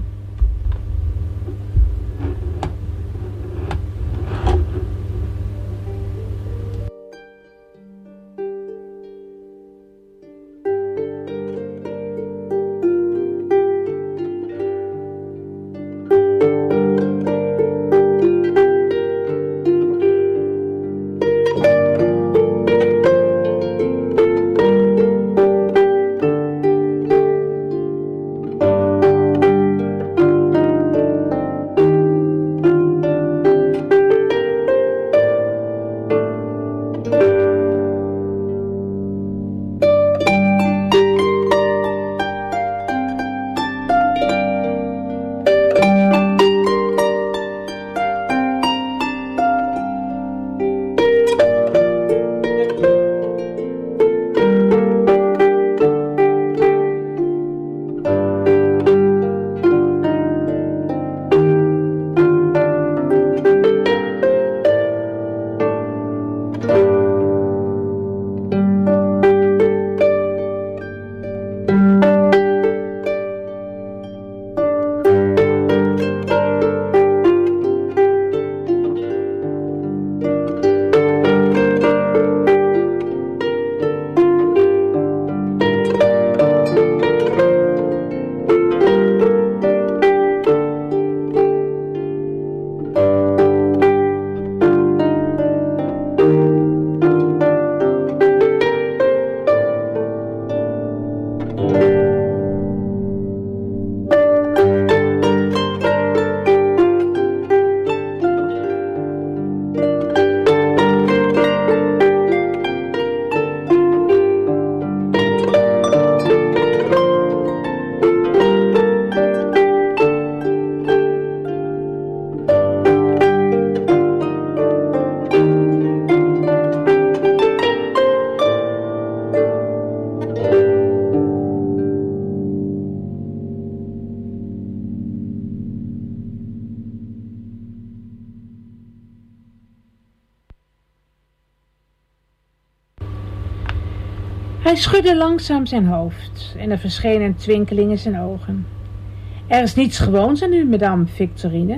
Hij schudde langzaam zijn hoofd en er verscheen een twinkeling in zijn ogen. Er is niets gewoons aan u, madame Victorine.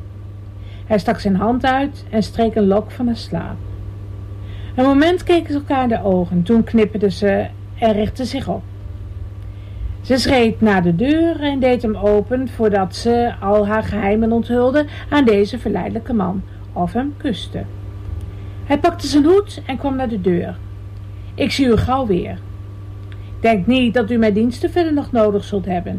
Hij stak zijn hand uit en streek een lok van haar slaap. Een moment keken ze elkaar in de ogen, toen knipperden ze en richtten zich op. Ze schreed naar de deur en deed hem open voordat ze al haar geheimen onthulde aan deze verleidelijke man of hem kuste. Hij pakte zijn hoed en kwam naar de deur. Ik zie u gauw weer. Denk niet dat u mijn diensten verder nog nodig zult hebben.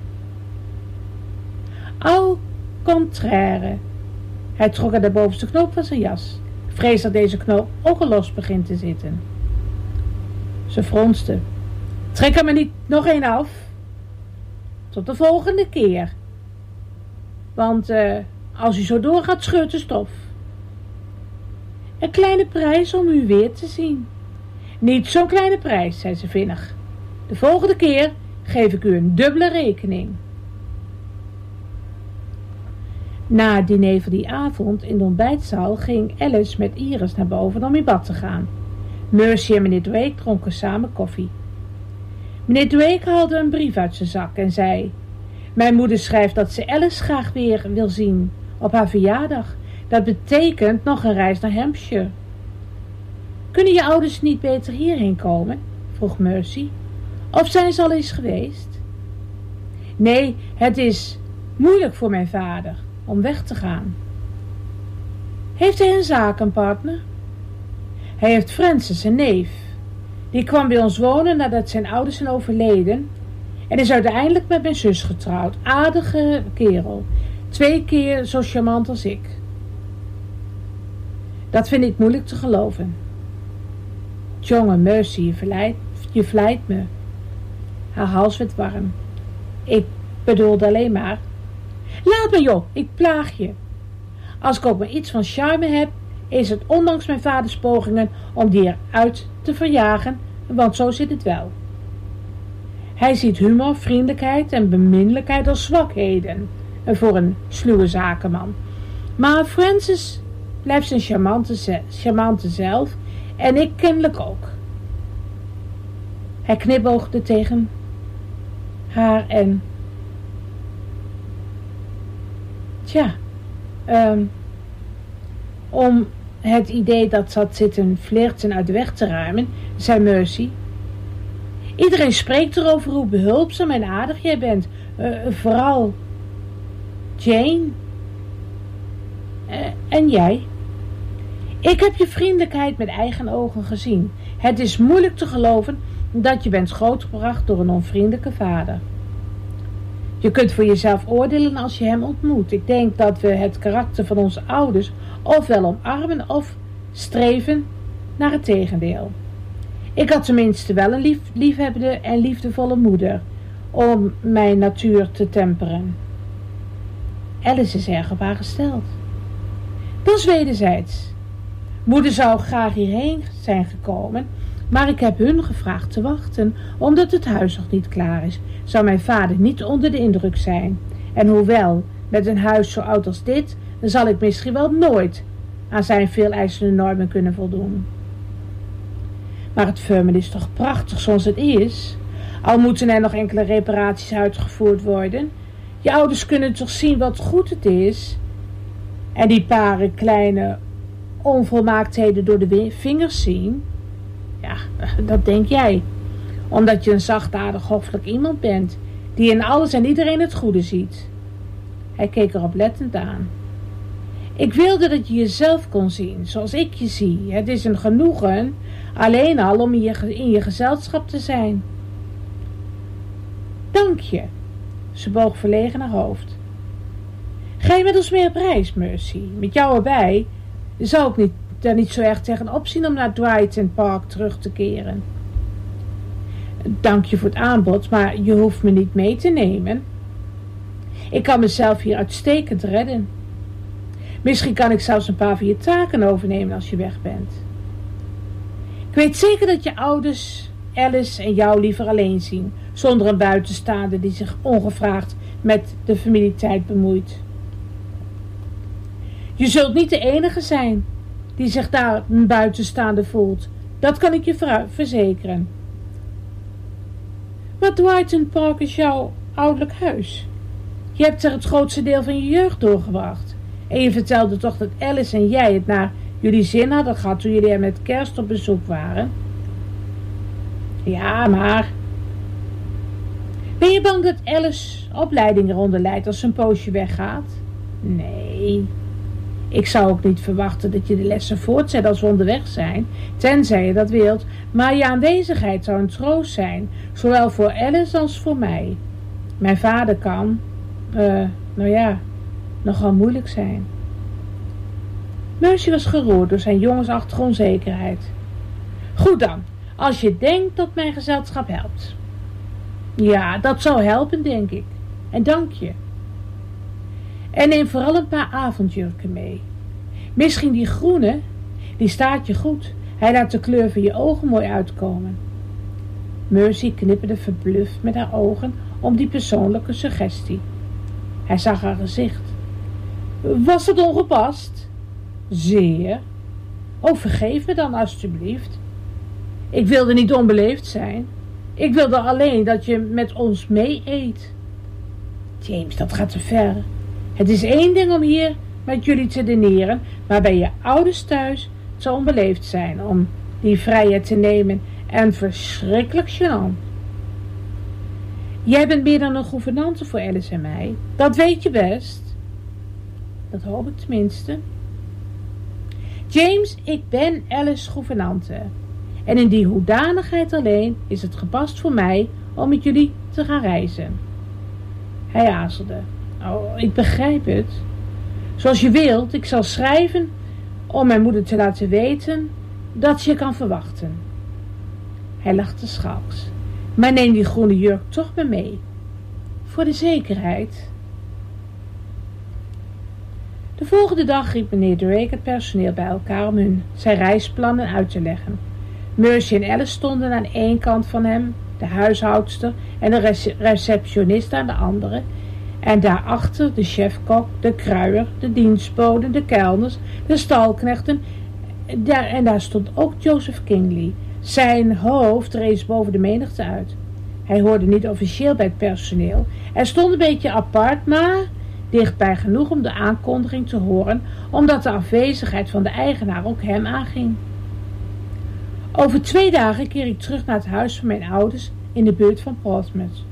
Au contraire. Hij trok aan de bovenste knoop van zijn jas. Vrees dat deze knoop ook al los begint te zitten. Ze fronste. Trek er me niet nog een af. Tot de volgende keer. Want uh, als u zo doorgaat, scheurt de stof. Een kleine prijs om u weer te zien. Niet zo'n kleine prijs, zei ze vinnig. De volgende keer geef ik u een dubbele rekening. Na het diner van die avond in de ontbijtzaal ging Alice met Iris naar boven om in bad te gaan. Mercy en meneer Drake dronken samen koffie. Meneer Drake haalde een brief uit zijn zak en zei: mijn moeder schrijft dat ze Alice graag weer wil zien op haar verjaardag. Dat betekent nog een reis naar Hampshire. Kunnen je ouders niet beter hierheen komen? Vroeg Mercy. Of zijn ze al eens geweest? Nee, het is moeilijk voor mijn vader om weg te gaan. Heeft hij een zakenpartner? Hij heeft Francis, een neef. Die kwam bij ons wonen nadat zijn ouders zijn overleden en is uiteindelijk met mijn zus getrouwd. Aardige kerel. Twee keer zo charmant als ik. Dat vind ik moeilijk te geloven. Jonge Mercy, je verleidt, je vlijt me. Haar hals werd warm. Ik bedoelde alleen maar. Laat me joh, ik plaag je. Als ik ook maar iets van charme heb, is het ondanks mijn vaders pogingen om die eruit te verjagen, want zo zit het wel. Hij ziet humor, vriendelijkheid en beminnelijkheid als zwakheden voor een sluwe zakenman. Maar Francis blijft zijn charmante, charmante zelf en ik kennelijk ook. Hij knipoogde tegen haar en... Tja, um, om het idee dat zat zitten flirten uit de weg te ruimen, zei Mercy: iedereen spreekt erover hoe behulpzaam en aardig jij bent. Uh, vooral Jane. Uh, en jij? Ik heb je vriendelijkheid met eigen ogen gezien. Het is moeilijk te geloven dat je bent grootgebracht door een onvriendelijke vader. Je kunt voor jezelf oordelen als je hem ontmoet. Ik denk dat we het karakter van onze ouders ofwel omarmen of streven naar het tegendeel. Ik had tenminste wel een lief, liefhebbende en liefdevolle moeder om mijn natuur te temperen. Alice is erg op haar gesteld. Dat is wederzijds. Moeder zou graag hierheen zijn gekomen, maar ik heb hun gevraagd te wachten, omdat het huis nog niet klaar is. Zou mijn vader niet onder de indruk zijn. En hoewel, met een huis zo oud als dit, dan zal ik misschien wel nooit aan zijn veeleisende normen kunnen voldoen. Maar het firma is toch prachtig zoals het is? Al moeten er nog enkele reparaties uitgevoerd worden. Je ouders kunnen toch zien wat goed het is? En die paar kleine onvolmaaktheden door de vingers zien? Ja, dat denk jij. Omdat je een zachtaardig hoffelijk iemand bent, die in alles en iedereen het goede ziet. Hij keek er oplettend aan. Ik wilde dat je jezelf kon zien, zoals ik je zie. Het is een genoegen, alleen al om in je, in je gezelschap te zijn. Dank je. Ze boog verlegen haar hoofd. Ga je met ons mee op reis, Mercy? Met jou erbij zou ik niet, daar niet zo erg tegenop zien om naar Brighton Park terug te keren. Dank je voor het aanbod, maar je hoeft me niet mee te nemen. Ik kan mezelf hier uitstekend redden. Misschien kan ik zelfs een paar van je taken overnemen als je weg bent. Ik weet zeker dat je ouders Alice en jou liever alleen zien, zonder een buitenstaander die zich ongevraagd met de familietijd bemoeit. Je zult niet de enige zijn die zich daar een buitenstaander voelt. Dat kan ik je verzekeren. Maar Brighton Park is jouw ouderlijk huis. Je hebt er het grootste deel van je jeugd doorgebracht. En je vertelde toch dat Alice en jij het naar jullie zin hadden gehad toen jullie er met kerst op bezoek waren. Ja, maar... Ben je bang dat Alice opleiding eronder leidt als ze een poosje weggaat? Nee. Ik zou ook niet verwachten dat je de lessen voortzet als we onderweg zijn, tenzij je dat wilt, maar je aanwezigheid zou een troost zijn, zowel voor Alice als voor mij. Mijn vader kan, uh, nou ja, nogal moeilijk zijn. Mercy was geroerd door zijn jongensachtige onzekerheid. Goed dan, als je denkt dat mijn gezelschap helpt. Ja, dat zou helpen, denk ik. En dank je. En neem vooral een paar avondjurken mee. Misschien die groene, die staat je goed. Hij laat de kleur van je ogen mooi uitkomen. Mercy knipperde verbluft met haar ogen om die persoonlijke suggestie. Hij zag haar gezicht. Was het ongepast? Zeer. Oh, vergeef me dan alstublieft. Ik wilde niet onbeleefd zijn. Ik wilde alleen dat je met ons mee eet. James, dat gaat te ver. Het is één ding om hier met jullie te dineren, maar bij je ouders thuis zou onbeleefd zijn om die vrijheid te nemen en verschrikkelijk gênant. Jij bent meer dan een gouvernante voor Alice en mij. Dat weet je best. Dat hoop ik tenminste. James, ik ben Alice's gouvernante. En in die hoedanigheid alleen is het gepast voor mij om met jullie te gaan reizen. Hij aarzelde. Oh, ik begrijp het. Zoals je wilt, ik zal schrijven om mijn moeder te laten weten dat je kan verwachten. Hij lachte schalks. Maar neem die groene jurk toch maar mee. Voor de zekerheid. De volgende dag riep meneer Drake het personeel bij elkaar om hun zijn reisplannen uit te leggen. Mercy en Alice stonden aan één kant van hem, de huishoudster en de rece- receptionist aan de andere, en daarachter de chefkok, de kruier, de dienstboden, de kelners, de stalknechten, daar, en daar stond ook Joseph Kingley. Zijn hoofd rees boven de menigte uit. Hij hoorde niet officieel bij het personeel. Hij stond een beetje apart, maar dichtbij genoeg om de aankondiging te horen, omdat de afwezigheid van de eigenaar ook hem aanging. Over twee dagen keer ik terug naar het huis van mijn ouders in de buurt van Portsmouth.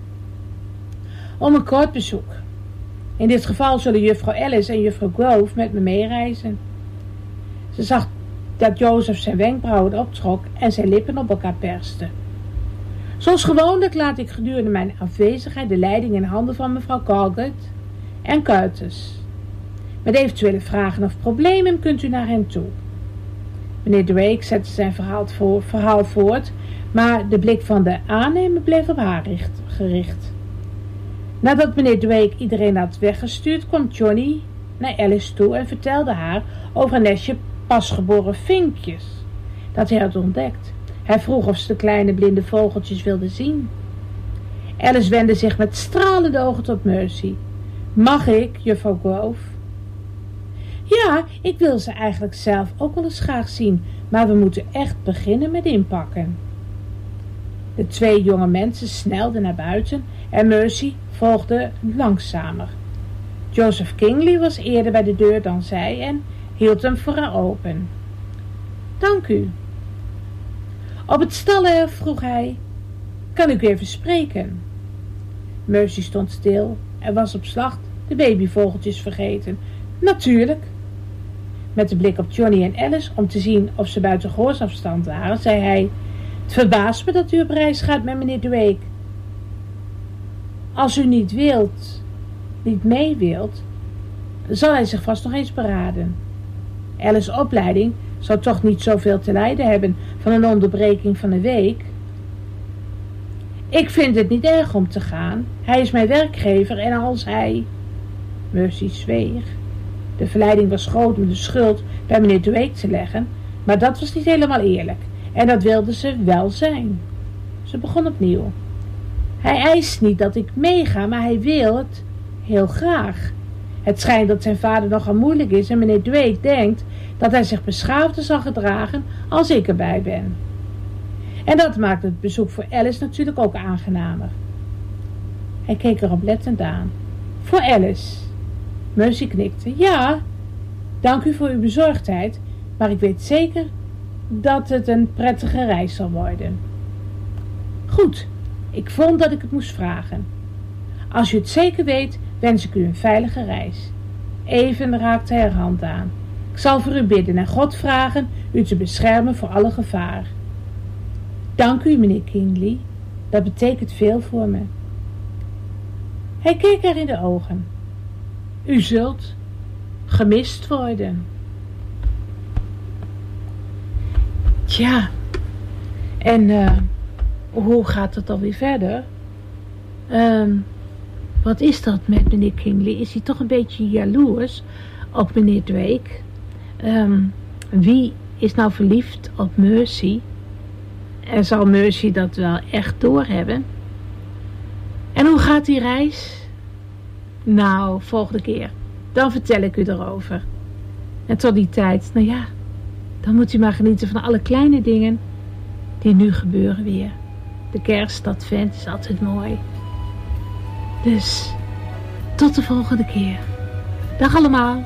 Om een kort bezoek. In dit geval zullen juffrouw Alice en juffrouw Grove met me meereizen. Ze zag dat Joseph zijn wenkbrauwen optrok en zijn lippen op elkaar perste. Zoals gewoonlijk laat ik gedurende mijn afwezigheid de leiding in handen van mevrouw Colgate en Curtis. Met eventuele vragen of problemen kunt u naar hen toe. Meneer Drake zette zijn verhaal, voor, verhaal voort, maar de blik van de aannemer bleef op haar richt, gericht. Nadat meneer Drake iedereen had weggestuurd, kwam Johnny naar Alice toe en vertelde haar over een nestje pasgeboren vinkjes dat hij had ontdekt. Hij vroeg of ze de kleine blinde vogeltjes wilde zien. Alice wendde zich met stralende ogen tot Mercy. Mag ik, juffrouw Grove? Ja, ik wil ze eigenlijk zelf ook wel eens graag zien, maar we moeten echt beginnen met inpakken. De twee jonge mensen snelden naar buiten en Mercy volgde langzamer. Joseph Kingley was eerder bij de deur dan zij en hield hem voor haar open. Dank u. Op het stallen vroeg hij, kan ik u even spreken? Mercy stond stil en was op slag de babyvogeltjes vergeten. Natuurlijk. Met de blik op Johnny en Alice om te zien of ze buiten gehoorsafstand waren, zei hij, het verbaast me dat u op reis gaat met meneer Drake. Als u niet wilt, niet mee wilt, zal hij zich vast nog eens beraden. Alice's opleiding zou toch niet zoveel te lijden hebben van een onderbreking van een week. Ik vind het niet erg om te gaan. Hij is mijn werkgever en als hij... Mercy zweeg. De verleiding was groot om de schuld bij meneer Drake te leggen, maar dat was niet helemaal eerlijk. En dat wilde ze wel zijn. Ze begon opnieuw. Hij eist niet dat ik meega, maar hij wil het heel graag. Het schijnt dat zijn vader nogal moeilijk is en meneer Drake denkt dat hij zich beschaafder zal gedragen als ik erbij ben. En dat maakt het bezoek voor Alice natuurlijk ook aangenamer. Hij keek er oplettend aan. Voor Alice. Mercy knikte. Ja, dank u voor uw bezorgdheid, maar ik weet zeker dat het een prettige reis zal worden. Goed, ik vond dat ik het moest vragen. Als u het zeker weet, wens ik u een veilige reis. Even raakte hij haar hand aan. Ik zal voor u bidden en God vragen u te beschermen voor alle gevaar. Dank u, meneer Kingley. Dat betekent veel voor me. Hij keek haar in de ogen. U zult gemist worden. Tja, en uh, hoe gaat het alweer verder? Um, wat is dat met meneer Kingley? Is hij toch een beetje jaloers op meneer Drake? Um, wie is nou verliefd op Mercy? En zal Mercy dat wel echt doorhebben? En hoe gaat die reis? Nou, volgende keer. Dan vertel ik u erover. En tot die tijd, nou ja, dan moet u maar genieten van alle kleine dingen die nu gebeuren weer. De kerst, dat vent, is altijd mooi. Dus, tot de volgende keer. Dag allemaal.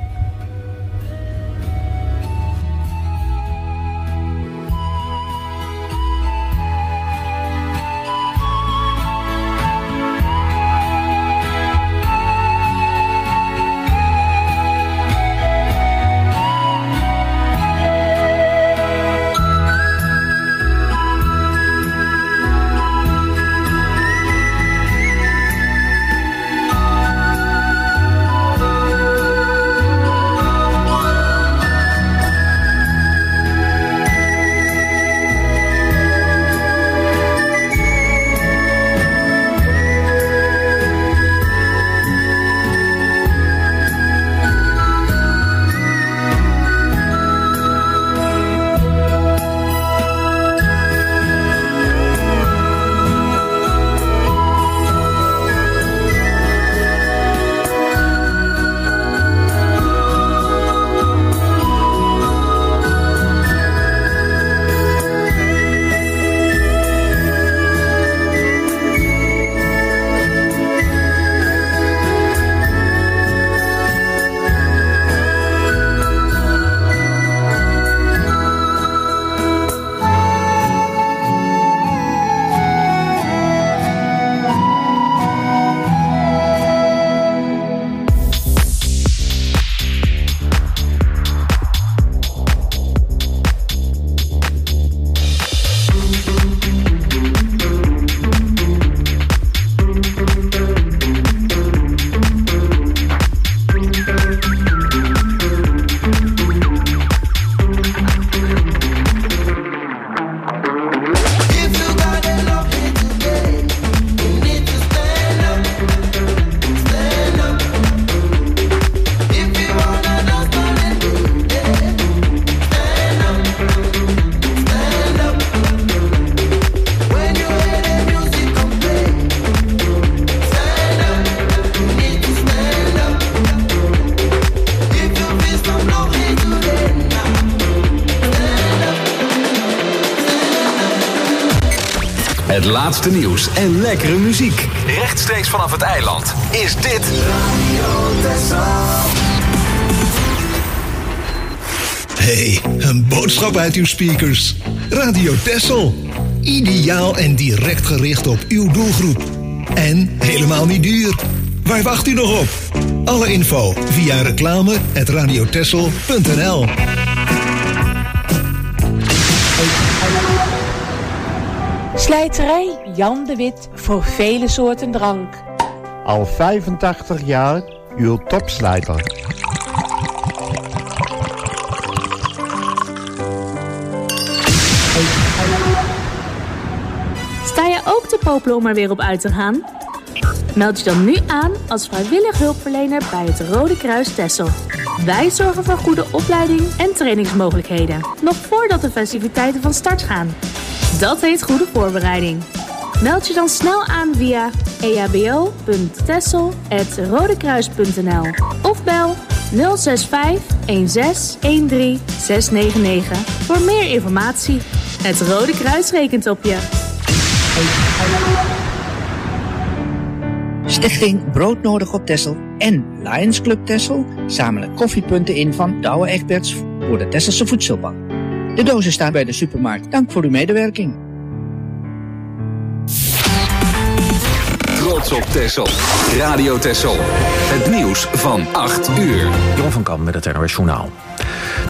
Het laatste nieuws en lekkere muziek. Rechtstreeks vanaf het eiland is dit Radio Texel. Hey, een boodschap uit uw speakers. Radio Texel. Ideaal en direct gericht op uw doelgroep. En helemaal niet duur. Waar wacht u nog op? Alle info via reclame at radiotexel punt n l. Slijterij Jan de Wit voor vele soorten drank. Al vijfentachtig jaar uw topslijter. Sta je ook te popelen om er weer op uit te gaan? Meld je dan nu aan als vrijwillig hulpverlener bij het Rode Kruis Texel. Wij zorgen voor goede opleiding en trainingsmogelijkheden, nog voordat de festiviteiten van start gaan. Dat heet goede voorbereiding. Meld je dan snel aan via e h b o punt texel apenstaartje rodekruis punt n l of bel nul zes vijf een zes een drie zes negen negen voor meer informatie. Het Rode Kruis rekent op je. Stichting Broodnodig op Texel en Lions Club Texel zamelen koffiepunten in van Douwe Egberts voor de Tesselse voedselbank. De dozen staan bij de supermarkt. Dank voor uw medewerking. trots op Texel. Radio Texel. Het nieuws van acht uur. Jon van Kam met het N O S Journaal.